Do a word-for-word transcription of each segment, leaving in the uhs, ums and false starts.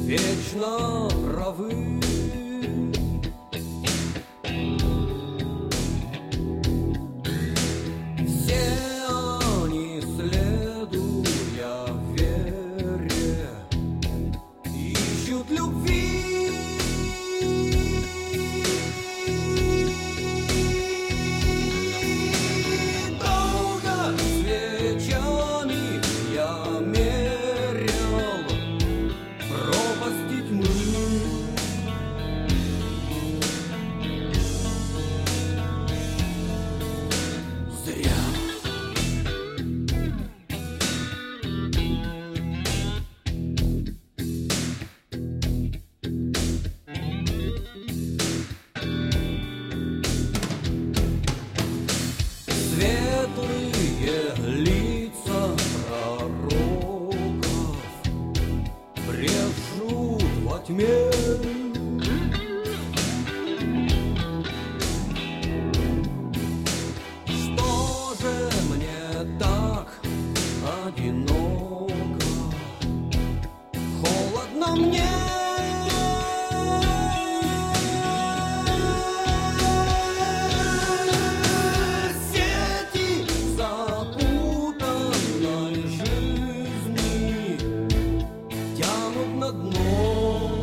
вечно правы. Все они, следуя вере, ищут любви. Долго свечами я мерял пропасти тьмы. Зря. Светлые лица пророков брешут во тьме. Что же мне так одиноко, холодно мне? Сети запутанной жизни тянут на дно.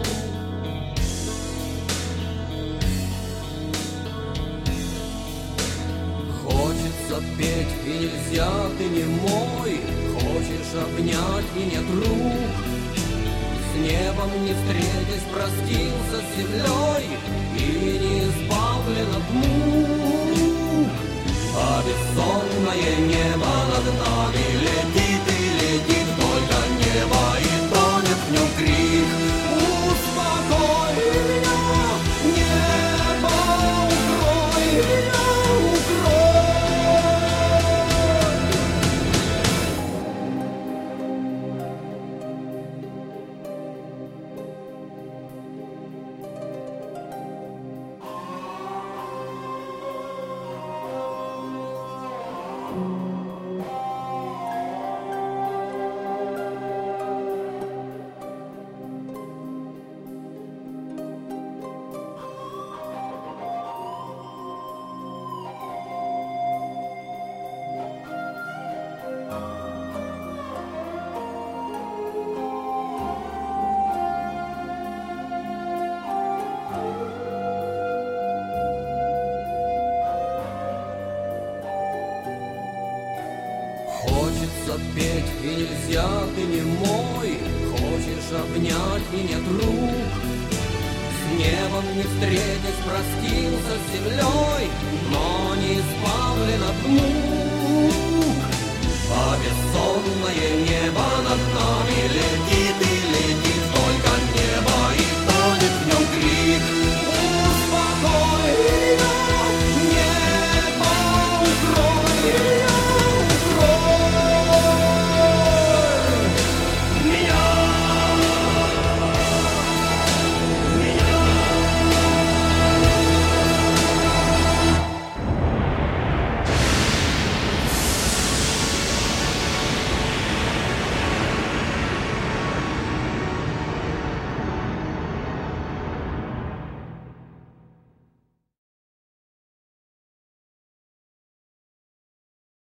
Хочется петь, и нельзя, ты не мой. Хочешь обнять, и нет рук. С небом не встретясь, простился с землей и не избавлен от мук. А бессонное небо над нами летит и летит, только небо и тонет в нем крик. Успокой меня, небо, укрой меня, укрой. Хочется петь, и нельзя, ты не мой. Хочешь обнять, и нет рук. С небом не встретясь, простился с землей, но не избавлен от мук. А бессонное небо над нами летит и летит,